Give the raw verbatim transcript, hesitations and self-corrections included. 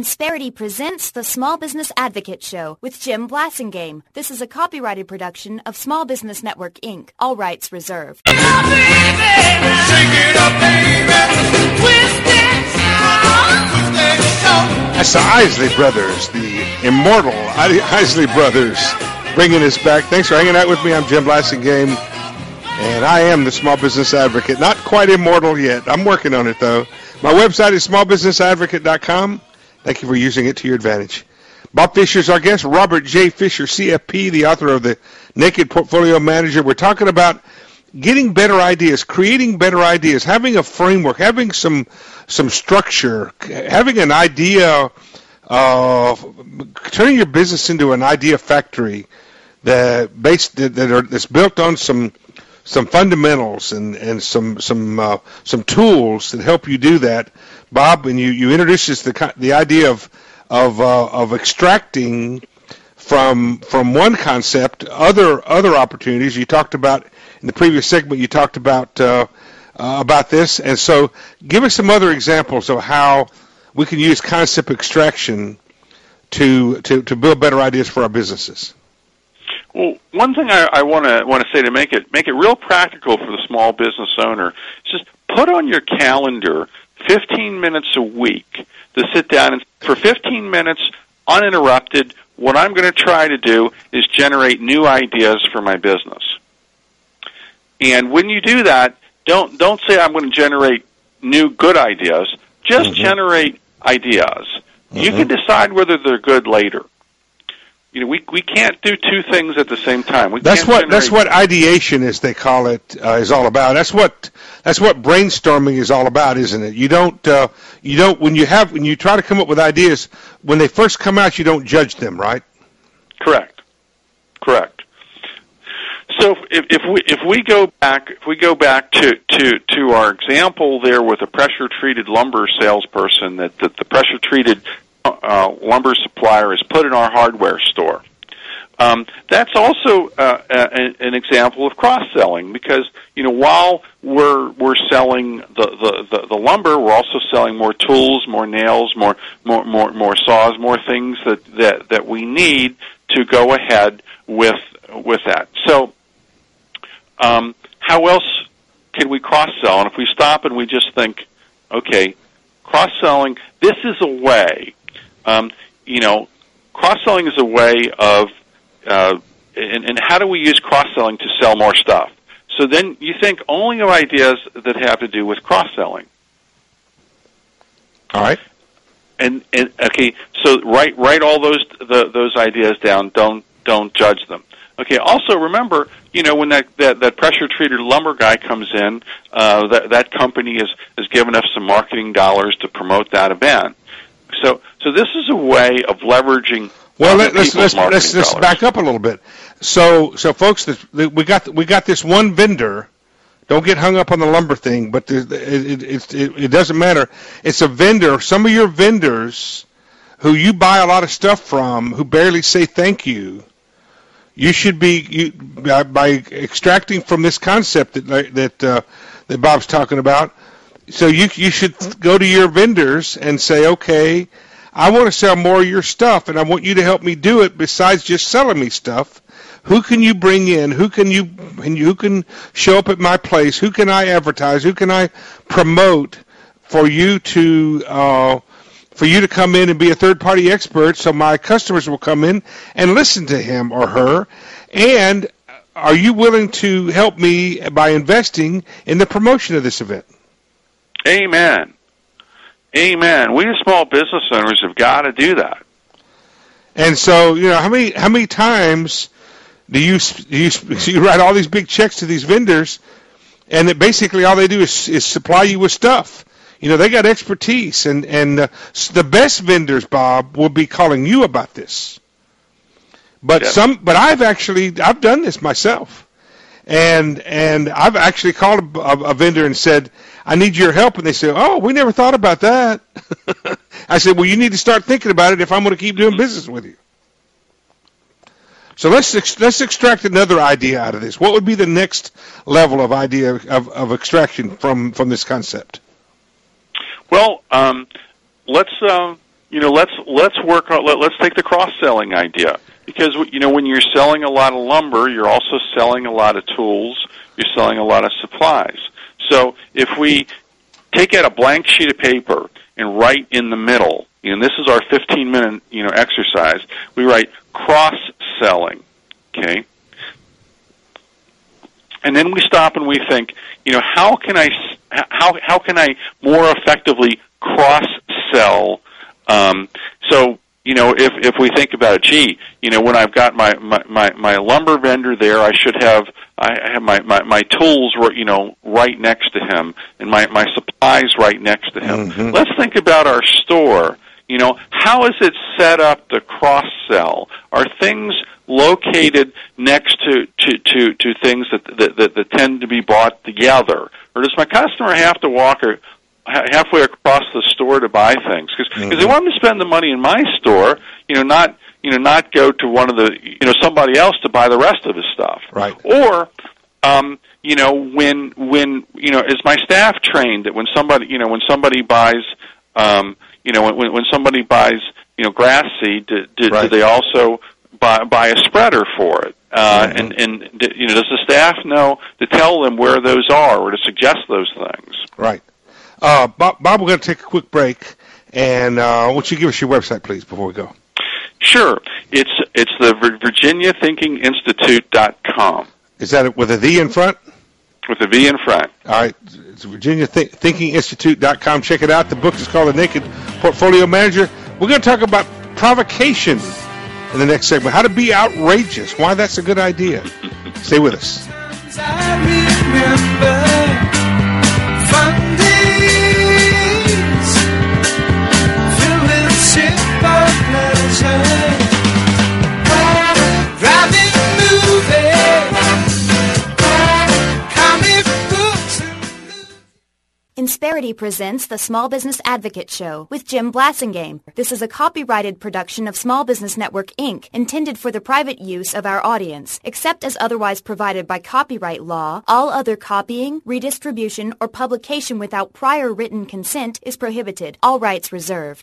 Insperity presents the Small Business Advocate Show with Jim Blasingame. This is a copyrighted production of Small Business Network, Incorporated. All rights reserved. Shake it up, baby. Twist it, twist it, show. That's the Isley Brothers, the immortal Isley Brothers, bringing us back. Thanks for hanging out with me. I'm Jim Blasingame, and I am the Small Business Advocate. Not quite immortal yet. I'm working on it, though. My website is small business advocate dot com. Thank you for using it to your advantage. Bob Fisher is our guest. Robert J. Fisher, C F P, the author of the Naked Portfolio Manager. We're talking about getting better ideas, creating better ideas, having a framework, having some some structure, having an idea, uh, turning your business into an idea factory that based that, that are that's built on some some fundamentals and and some some uh, some tools that help you do that. Bob, and you, you introduced us the the idea of of uh, of extracting from from one concept other other opportunities. You talked about in the previous segment. You talked about uh, uh, about this, and so give us some other examples of how we can use concept extraction to to, to build better ideas for our businesses. Well, one thing I want to want to say to make it make it real practical for the small business owner is just put on your calendar fifteen minutes a week to sit down and for fifteen minutes uninterrupted. What I'm going to try to do is generate new ideas for my business. And when you do that, don't don't say I'm going to generate new good ideas. Just mm-hmm. generate ideas. Mm-hmm. You can decide whether they're good later. You know, we we can't do two things at the same time. We that's can't what generate... that's what ideation, as they call it, uh, is all about. That's what that's what brainstorming is all about, isn't it? You don't uh, you don't when you have when you try to come up with ideas, when they first come out, you don't judge them, right? Correct. Correct. So if, if we if we go back if we go back to, to, to our example there with a pressure treated lumber salesperson that, that the pressure treated Uh, lumber supplier is put in our hardware store. Um, that's also uh, a, an example of cross-selling because, you know, while we're we're selling the, the, the, the lumber, we're also selling more tools, more nails, more more more, more saws, more things that, that, that we need to go ahead with with that. So, um, how else can we cross-sell? And if we stop and we just think, okay, cross-selling, this is a way. Um, you know, cross-selling is a way of, uh, and, and how do we use cross-selling to sell more stuff? So then you think only of ideas that have to do with cross-selling. All right. And, and okay, so write write all those the, those ideas down. Don't don't judge them. Okay. Also remember, you know, when that, that, that pressure treated lumber guy comes in, uh, that that company has has given us some marketing dollars to promote that event. So, so this is a way of leveraging. Well, let, let's let's let's, let's back up a little bit. So, so folks, this, we got we got this one vendor. Don't get hung up on the lumber thing, but it it, it it it doesn't matter. It's a vendor. Some of your vendors, who you buy a lot of stuff from, who barely say thank you. You should be you, by, by extracting from this concept that that uh, that Bob's talking about. So you you should go to your vendors and say, okay, I want to sell more of your stuff, and I want you to help me do it. Besides just selling me stuff, who can you bring in? Who can you and who can show up at my place? Who can I advertise? Who can I promote for you to uh, for you to come in and be a third party expert? So my customers will come in and listen to him or her. And are you willing to help me by investing in the promotion of this event? Amen. Amen. We as small business owners have got to do that. And so, you know, how many how many times do you do you, so you write all these big checks to these vendors, and that basically all they do is, is supply you with stuff? You know, they got expertise, and and uh, the best vendors, Bob, will be calling you about this. But yes. some, but I've actually I've done this myself. And and I've actually called a, a, a vendor and said, I need your help. And they say, oh, we never thought about that. I said, well, you need to start thinking about it if I'm going to keep doing business with you. So let's ex- let's extract another idea out of this. What would be the next level of idea of, of extraction from, from this concept? Well, um, let's uh, you know, let's let's work on let, let's take the cross-selling idea, because you know when you're selling a lot of lumber, you're also selling a lot of tools, you're selling a lot of supplies. So if we take out a blank sheet of paper and write in the middle, and this is our fifteen minute you know exercise, we write cross-selling, okay, and then we stop and we think, you know, how can I how how can I more effectively cross-sell? Um, so, you know, if, if we think about it, gee, you know, when I've got my, my, my, my lumber vendor there, I should have, I have my, my, my tools, you know, right next to him, and my, my supplies right next to him. Mm-hmm. Let's think about our store. You know, how is it set up to cross-sell? Are things located next to, to, to, to things that, that, that, that tend to be bought together? Or does my customer have to walk a halfway across the store to buy things, because mm-hmm. they want them to spend the money in my store, you know, not you know not go to one of the you know somebody else to buy the rest of his stuff. Right. Or, um, you know, when when you know, is my staff trained that when somebody you know when somebody buys, um, you know, when when somebody buys you know grass seed, do, do, right. do they also buy buy a spreader for it? Uh, mm-hmm. And and you know, does the staff know to tell them where those are or to suggest those things? Right. Uh, Bob, Bob, we're going to take a quick break, and uh, why don't you give us your website, please, before we go? Sure. It's it's the Virginia Thinking Institute dot com. Is that with a V in front? With a V in front. All right. It's Virginia Th- Thinking Institute dot com. Check it out. The book is called The Naked Portfolio Manager. We're going to talk about provocation in the next segment, how to be outrageous, why that's a good idea. Stay with us. Insperity presents the Small Business Advocate Show with Jim Blasingame. This is a copyrighted production of Small Business Network, Incorporated, intended for the private use of our audience. Except as otherwise provided by copyright law, all other copying, redistribution, or publication without prior written consent is prohibited. All rights reserved.